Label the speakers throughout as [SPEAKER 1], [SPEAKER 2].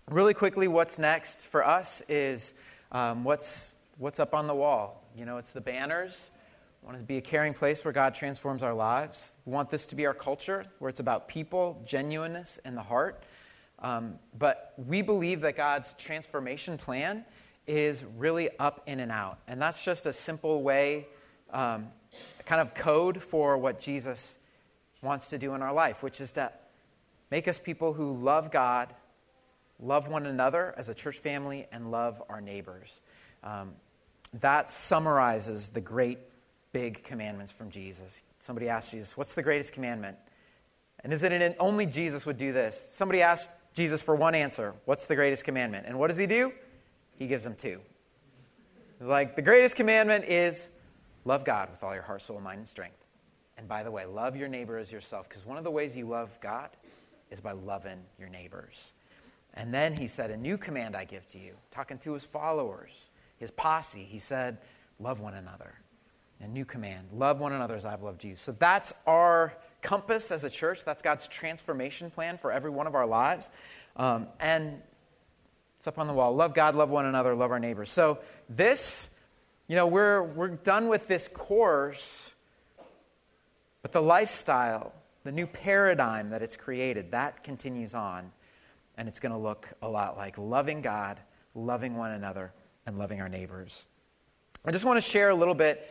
[SPEAKER 1] really quickly, what's next for us is what's up on the wall. You know, it's the banners. We want it to be a caring place where God transforms our lives. We want this to be our culture, where it's about people, genuineness, and the heart. But we believe that God's transformation plan is really up, in, and out. And that's just a simple way, kind of code for what Jesus wants to do in our life, which is to make us people who love God, love one another as a church family, and love our neighbors. That summarizes the great big commandments from Jesus. Somebody asked Jesus, what's the greatest commandment? And isn't it only Jesus would do this? Somebody asked Jesus for one answer. What's the greatest commandment? And what does he do? He gives them two. Like, the greatest commandment is love God with all your heart, soul, mind, and strength. And by the way, love your neighbor as yourself, because one of the ways you love God is by loving your neighbors. And then he said, a new command I give to you, talking to his followers, his posse. He said, love one another. A new command, love one another as I've loved you. So that's our compass as a church. That's God's transformation plan for every one of our lives. And it's up on the wall. Love God, love one another, love our neighbors. So this, you know, we're done with this course, but the lifestyle, the new paradigm that it's created, that continues on. And it's going to look a lot like loving God, loving one another, and loving our neighbors. I just want to share a little bit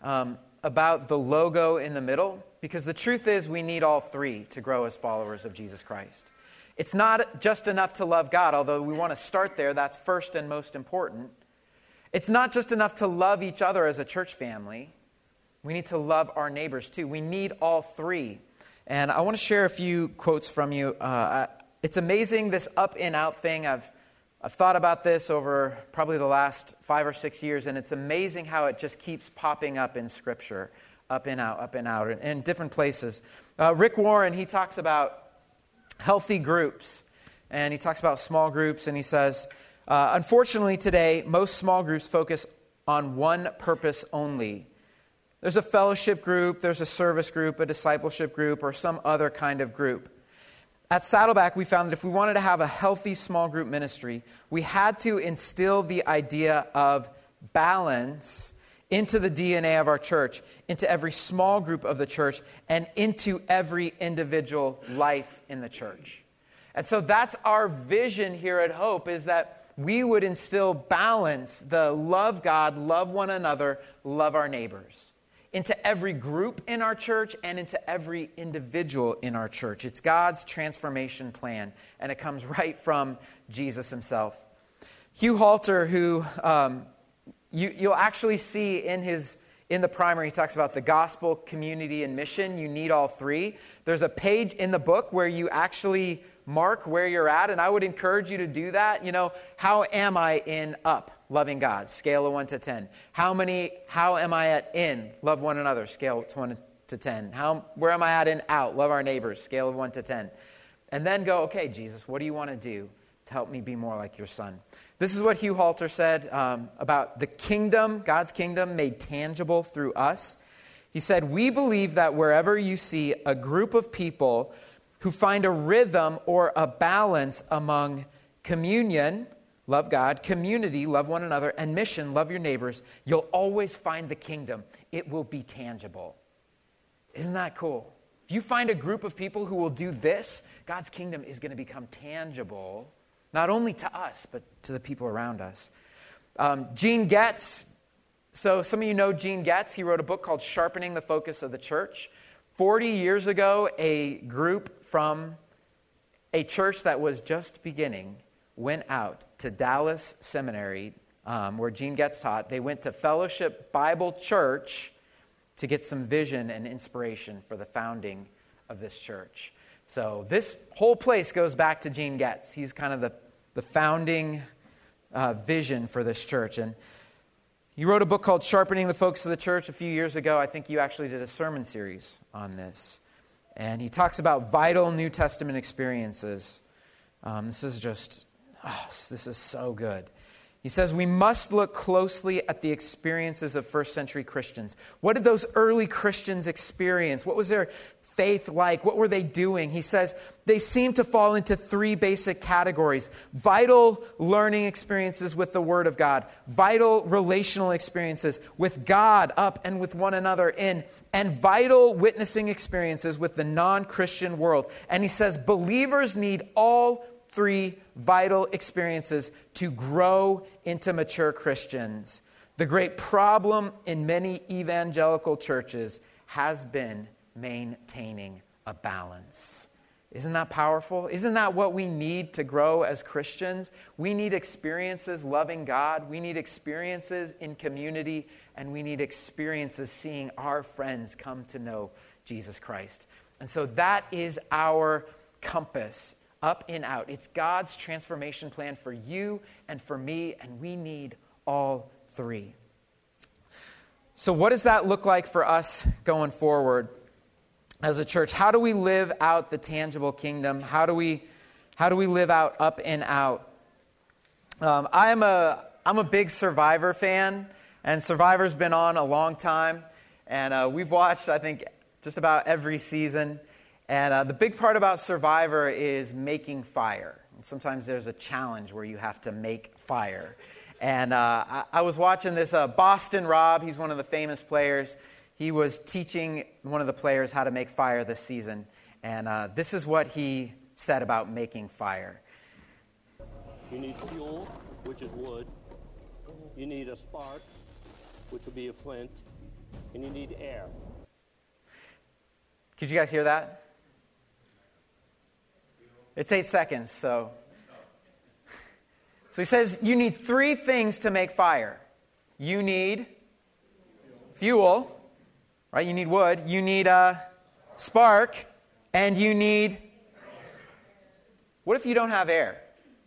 [SPEAKER 1] about the logo in the middle, because the truth is we need all three to grow as followers of Jesus Christ. It's not just enough to love God, although we want to start there. That's first and most important. It's not just enough to love each other as a church family. We need to love our neighbors too. We need all three. And I want to share a few quotes from you. It's amazing, this up and out thing. I've thought about this over probably the last 5 or 6 years, and it's amazing how it just keeps popping up in Scripture, up and out, in different places. Rick Warren, he talks about healthy groups, and he talks about small groups, and he says, unfortunately today, most small groups focus on one purpose only. There's a fellowship group, there's a service group, a discipleship group, or some other kind of group. At Saddleback, we found that if we wanted to have a healthy small group ministry, we had to instill the idea of balance into the DNA of our church, into every small group of the church, and into every individual life in the church. And so that's our vision here at Hope, is that we would instill balance, the love God, love one another, love our neighbors, into every group in our church and into every individual in our church. It's God's transformation plan, and it comes right from Jesus himself. Hugh Halter, who you'll actually see in the primer, he talks about the gospel, community, and mission. You need all three. There's a page in the book where you actually mark where you're at, and I would encourage you to do that. You know, how am I in up? Loving God, scale of 1 to 10. How am I at in? Love one another, scale of 1 to 10. Where am I at in out? Love our neighbors, scale of 1 to 10. And then go, okay, Jesus, what do you want to do to help me be more like your son? This is what Hugh Halter said about the kingdom, God's kingdom made tangible through us. He said, we believe that wherever you see a group of people who find a rhythm or a balance among communion, love God, community, love one another, and mission, love your neighbors, you'll always find the kingdom. It will be tangible. Isn't that cool? If you find a group of people who will do this, God's kingdom is going to become tangible, not only to us, but to the people around us. Gene Getz, so some of you know Gene Getz. He wrote a book called Sharpening the Focus of the Church. 40 years ago, a group from a church that was just beginning went out to Dallas Seminary, where Gene Getz taught. They went to Fellowship Bible Church to get some vision and inspiration for the founding of this church. So this whole place goes back to Gene Getz. He's kind of the founding vision for this church. And he wrote a book called Sharpening the Focus of the Church a few years ago. I think you actually did a sermon series on this. And he talks about vital New Testament experiences. This is so good. He says, we must look closely at the experiences of first century Christians. What did those early Christians experience? What was their faith like? What were they doing? He says they seem to fall into three basic categories: vital learning experiences with the Word of God, vital relational experiences with God up and with one another in, and vital witnessing experiences with the non-Christian world. And he says believers need all three vital experiences to grow into mature Christians. The great problem in many evangelical churches has been maintaining a balance. Isn't that powerful? Isn't that what we need to grow as Christians? We need experiences loving God. We need experiences in community. And we need experiences seeing our friends come to know Jesus Christ. And so that is our compass, up and out. It's God's transformation plan for you and for me, and we need all three. So what does that look like for us going forward as a church? How do we live out the tangible kingdom? How do we live out up and out? I'm a big Survivor fan, and Survivor's been on a long time, and we've watched, I think, just about every season. And the big part about Survivor is making fire. And sometimes there's a challenge where you have to make fire. And I was watching this Boston Rob. He's one of the famous players. He was teaching one of the players how to make fire this season. And this is what he said about making fire.
[SPEAKER 2] You need fuel, which is wood. You need a spark, which would be a flint. And you need air.
[SPEAKER 1] Could you guys hear that? It's 8 seconds, so he says you need three things to make fire. You need fuel, right? You need wood. You need a spark, and you need... What if you don't have air?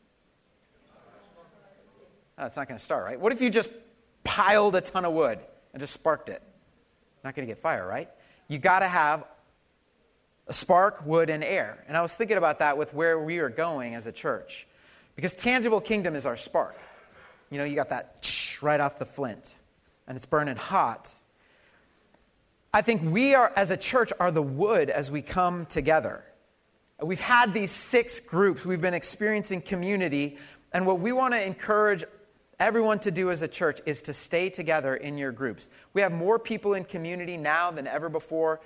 [SPEAKER 1] Oh, it's not going to start, right? What if you just piled a ton of wood and just sparked it? Not going to get fire, right? You got to have a spark, wood, and air. And I was thinking about that with where we are going as a church. Because tangible kingdom is our spark. You know, you got that right off the flint, and it's burning hot. I think we are, as a church, are the wood as we come together. We've had these 6 groups. We've been experiencing community. And what we want to encourage everyone to do as a church is to stay together in your groups. We have more people in community now than ever before,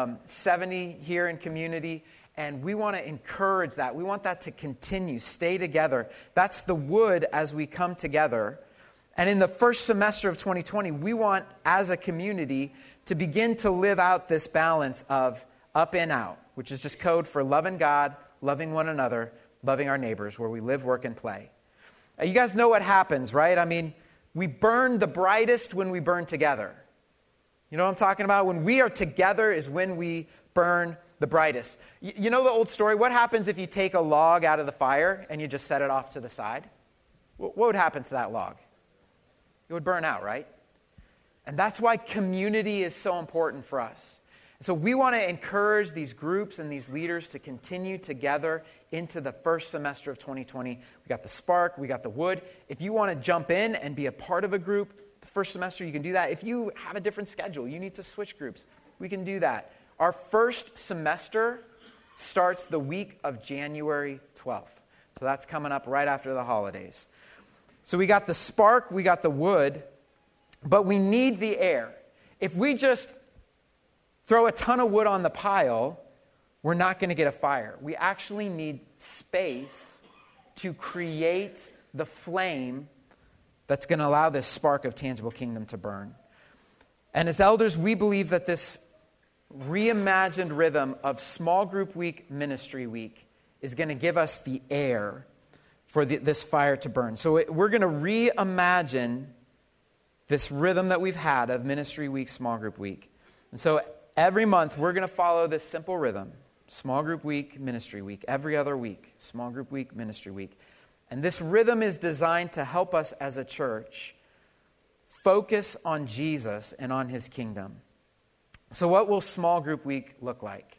[SPEAKER 1] 70 here in community, and we want to encourage that. We want that to continue, stay together. That's the wood as we come together. And in the first semester of 2020, we want, as a community, to begin to live out this balance of up and out, which is just code for loving God, loving one another, loving our neighbors, where we live, work, and play. You guys know what happens, right? I mean, we burn the brightest when we burn together. You know what I'm talking about? When we are together is when we burn the brightest. You know the old story? What happens if you take a log out of the fire and you just set it off to the side? What would happen to that log? It would burn out, right? And that's why community is so important for us. So we want to encourage these groups and these leaders to continue together into the first semester of 2020. We got the spark, we got the wood. If you want to jump in and be a part of a group the first semester, you can do that. If you have a different schedule, you need to switch groups, we can do that. Our first semester starts the week of January 12th. So that's coming up right after the holidays. So we got the spark, we got the wood, but we need the air. If we just throw a ton of wood on the pile, we're not going to get a fire. We actually need space to create the flame that's going to allow this spark of tangible kingdom to burn. And as elders, we believe that this reimagined rhythm of small group week, ministry week, is going to give us the air for this fire to burn. So we're going to reimagine this rhythm that we've had of ministry week, small group week. And so every month, we're going to follow this simple rhythm. Small group week, ministry week. Every other week, small group week, ministry week. And this rhythm is designed to help us as a church focus on Jesus and on his kingdom. So what will small group week look like?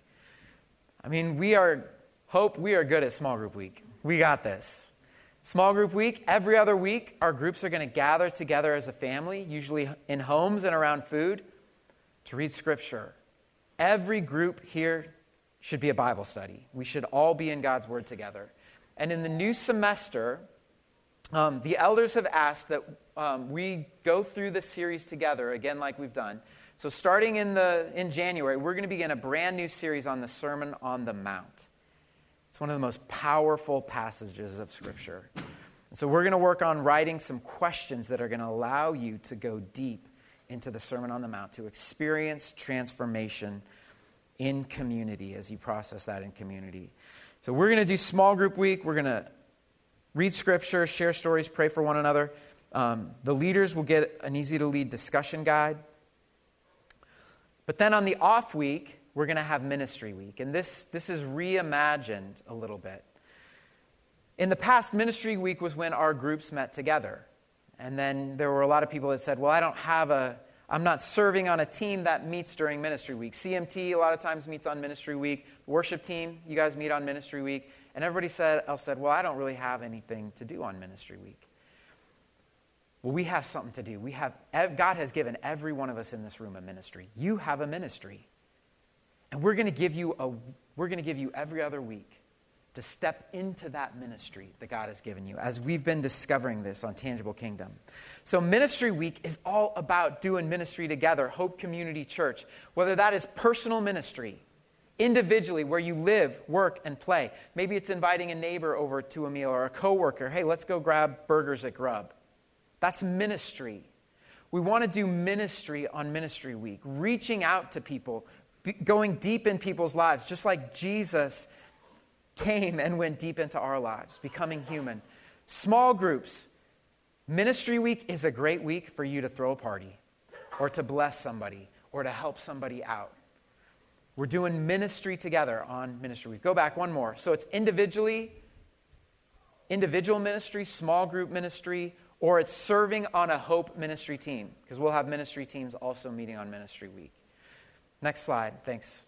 [SPEAKER 1] I mean, we are good at small group week. We got this. Small group week, every other week, our groups are going to gather together as a family, usually in homes and around food, to read Scripture, Every group here should be a Bible study. We should all be in God's Word together. And in the new semester, the elders have asked that we go through this series together, again like we've done. So starting in January, we're going to begin a brand new series on the Sermon on the Mount. It's one of the most powerful passages of Scripture. And so we're going to work on writing some questions that are going to allow you to go deep into the Sermon on the Mount, to experience transformation in community as you process that in community. So we're going to do small group week. We're going to read Scripture, share stories, pray for one another. The leaders will get an easy-to-lead discussion guide. But then on the off week, we're going to have ministry week. And this is reimagined a little bit. In the past, ministry week was when our groups met together. And then there were a lot of people that said, well, I'm not serving on a team that meets during ministry week. CMT a lot of times meets on ministry week. Worship team, you guys meet on ministry week. And everybody else said, well, I don't really have anything to do on ministry week. Well, we have something to do. God has given every one of us in this room a ministry. You have a ministry. And we're going to give you every other week to step into that ministry that God has given you, as we've been discovering this on Tangible Kingdom. So Ministry Week is all about doing ministry together, Hope Community Church, whether that is personal ministry, individually, where you live, work, and play. Maybe it's inviting a neighbor over to a meal or a coworker. Hey, let's go grab burgers at Grub. That's ministry. We want to do ministry on Ministry Week, reaching out to people, going deep in people's lives, just like Jesus came and went deep into our lives, becoming human. Small groups. Ministry Week is a great week for you to throw a party or to bless somebody or to help somebody out. We're doing ministry together on Ministry Week. Go back one more. So it's individual ministry, small group ministry, or it's serving on a Hope ministry team, because we'll have ministry teams also meeting on Ministry Week. Next slide. Thanks.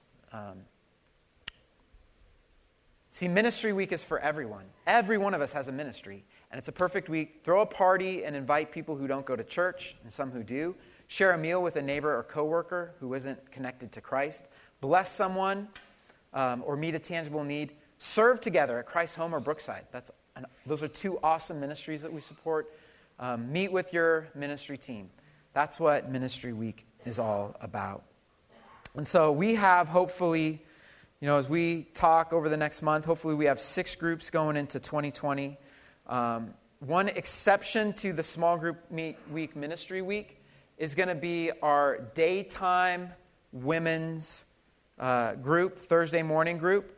[SPEAKER 1] See, Ministry Week is for everyone. Every one of us has a ministry, and it's a perfect week. Throw a party and invite people who don't go to church, and some who do. Share a meal with a neighbor or coworker who isn't connected to Christ. Bless someone or meet a tangible need. Serve together at Christ Home or Brookside. Those are two awesome ministries that we support. Meet with your ministry team. That's what Ministry Week is all about. And so we have, hopefully, as we talk over the next month, hopefully we have 6 groups going into 2020. One exception to the small group week, Ministry Week, is going to be our daytime women's group, Thursday morning group.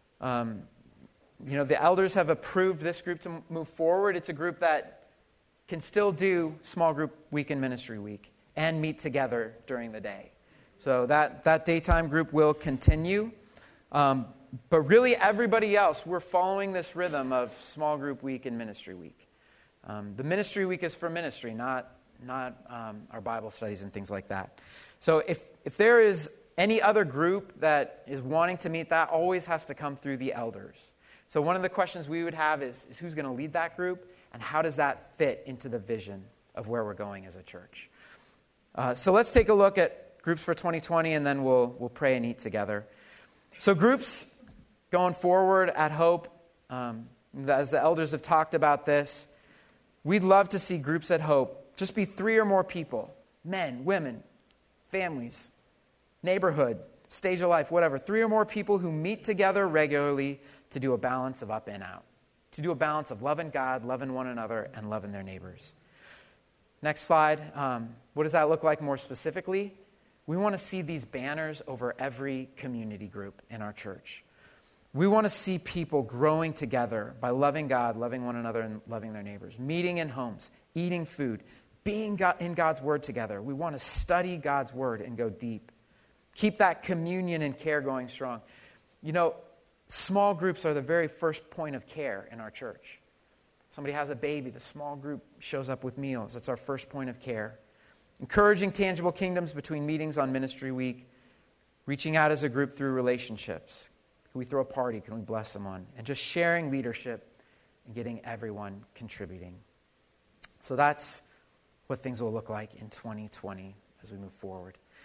[SPEAKER 1] The elders have approved this group to move forward. It's a group that can still do small group week and Ministry Week and meet together during the day. So that daytime group will continue. But really everybody else, we're following this rhythm of small group week and Ministry Week. The Ministry Week is for ministry, not our Bible studies and things like that. So if there is any other group that is wanting to meet, that always has to come through the elders. So one of the questions we would have is who's going to lead that group, and how does that fit into the vision of where we're going as a church? So let's take a look at groups for 2020, and then we'll pray and eat together. So groups going forward at Hope, as the elders have talked about this, we'd love to see groups at Hope just be 3 or more people, men, women, families, neighborhood, stage of life, whatever. 3 or more people who meet together regularly to do a balance of up and out, to do a balance of loving God, loving one another, and loving their neighbors. Next slide. What does that look like more specifically? We want to see these banners over every community group in our church. We want to see people growing together by loving God, loving one another, and loving their neighbors, meeting in homes, eating food, being in God's Word together. We want to study God's Word and go deep. Keep that communion and care going strong. Small groups are the very first point of care in our church. Somebody has a baby, the small group shows up with meals. That's our first point of care. Encouraging tangible kingdoms between meetings on Ministry Week. Reaching out as a group through relationships. Can we throw a party? Can we bless someone? And just sharing leadership and getting everyone contributing. So that's what things will look like in 2020 as we move forward.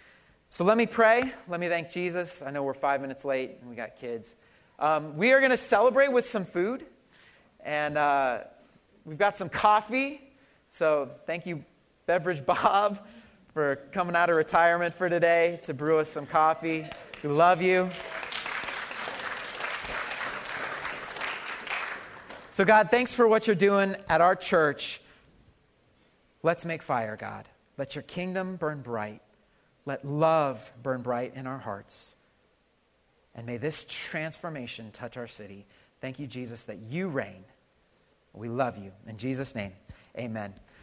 [SPEAKER 1] So let me pray. Let me thank Jesus. I know we're 5 minutes late and we got kids. We are going to celebrate with some food. And we've got some coffee. So thank you, Beverage Bob, for coming out of retirement for today to brew us some coffee. We love you. So God, thanks for what you're doing at our church. Let's make fire, God. Let your kingdom burn bright. Let love burn bright in our hearts. And may this transformation touch our city. Thank you, Jesus, that you reign. We love you. In Jesus' name, amen.